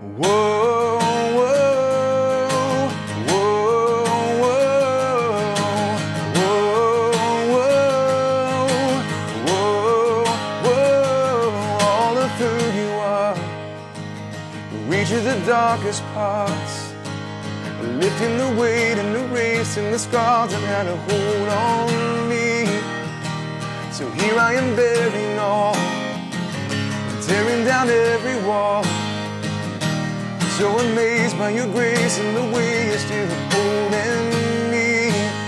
Whoa, whoa, whoa, whoa, whoa, whoa, whoa. All of who you are reaches the darkest parts, lifting the weight and the race and the scars that had a hold on me. So here I am bearing all, tearing down every wall. So amazed by your grace and the way you're still holding me.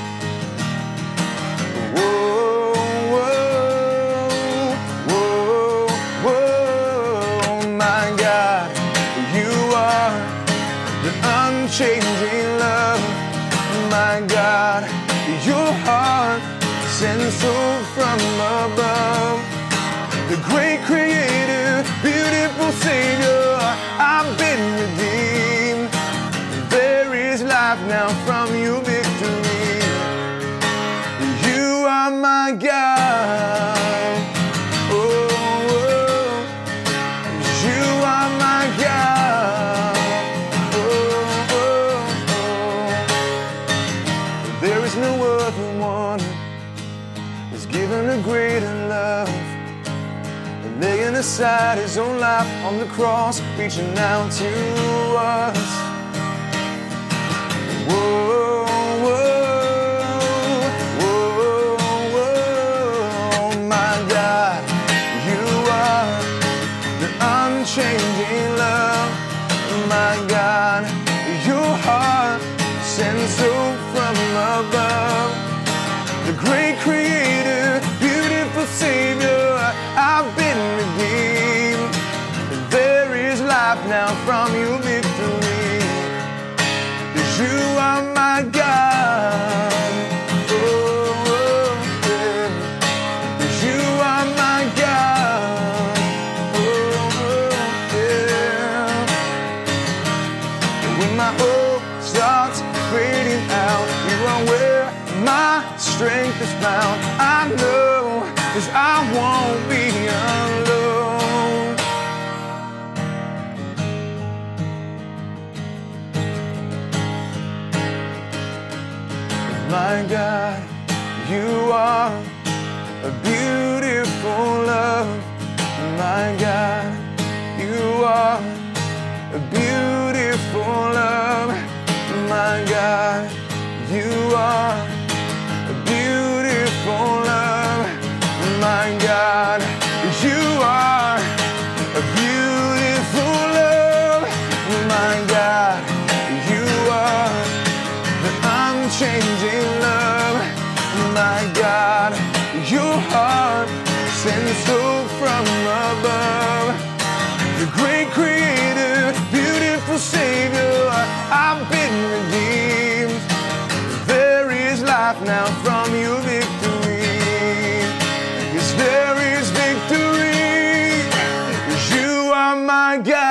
Whoa, whoa, whoa, whoa. My God, you are the unchanging love. My God, your heart sent so from above. The great creator, beautiful Savior, I've been redeemed. There is life now from your victory. You are my God. Oh, oh. You are my God. Oh, oh, oh. There is no other one who's given a greater love, laying aside his own life on the cross, reaching out to us. Whoa, whoa, whoa, whoa. My God, you are the unchanging love. My God, your heart sent so from above. The great creator, beautiful Savior, I've been redeemed. There is life now from your victory. You are my God. Oh, oh, yeah. You are my God. Oh, oh, yeah. When my hope starts fading out, you are where my strength is found. I know, 'cause I won't be alone. My God, you are a beautiful love. My God, you are a beautiful love. My God, you are a beautiful love. My God, you are a beautiful love. My God, you are the unchanging love. My God, your heart sends hope from above. The great creator, beautiful Savior, I've been redeemed. There is life now from your victory. Yes, there is victory. You are my God.